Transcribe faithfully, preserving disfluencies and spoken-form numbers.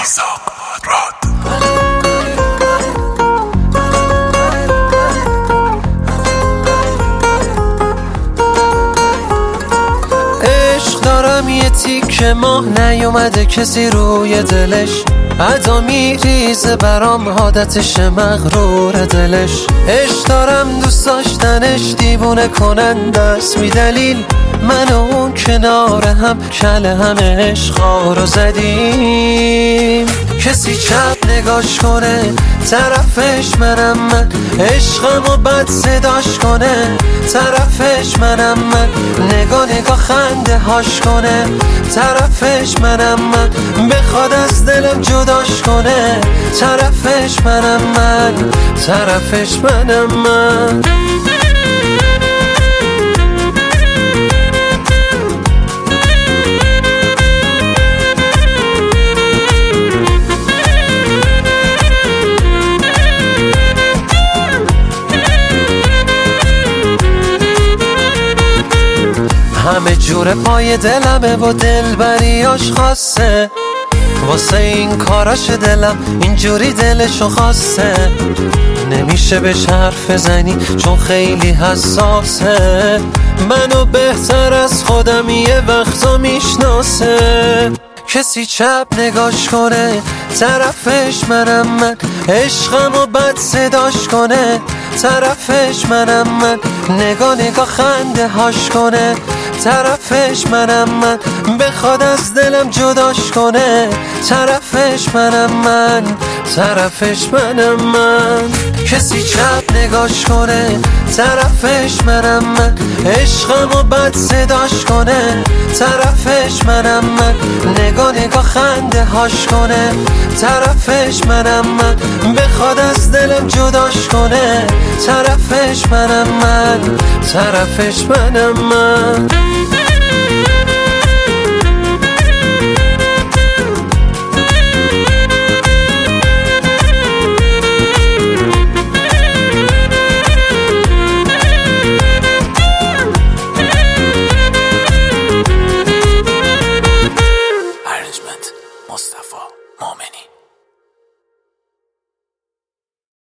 میثاق راد. عشق دارم یه تیکه ماه نیومده کسی روی دلش، عدا میریزه برام عادتش مغرور دلش. عشق دارم دوست داشتنش دیوونه کننده است، بی دلیل من و اون کنار هم کله هم عشقا رو زدیم. کسی چپ نگاش کنه طرفش منم من، عشقم و بد صداش کنه طرفش منم من، نگاه نگاه خنده هاش کنه طرفش منم من، بخواد از دلم جداش کنه طرفش منم من، طرفش منم من. همه جور پای دلمه و دلبریاش خاصه، واسه این کاراش دلم اینجوری دلشو خواسته. نمیشه بهش حرف بزنی چون خیلی حساسه، منو بهتر از خودم یه وقتا میشناسه. کسی چپ نگاش کنه طرفش منم من، عشقم و بد صداش کنه طرفش منم من، نگاه نگاه خنده هاش کنه طرفش منم من، بخواد از دلم جداش کنه طرفش منم من، طرفش منم من. کسی چپ نگاش کنه طرفش منم من، عشقم و بد صداش کنه طرفش منم من، نگاه نگاه خنده هاش کنه طرفش منم من، بخواد از دلم جداش کنه طرفش منم من، طرفش منم من.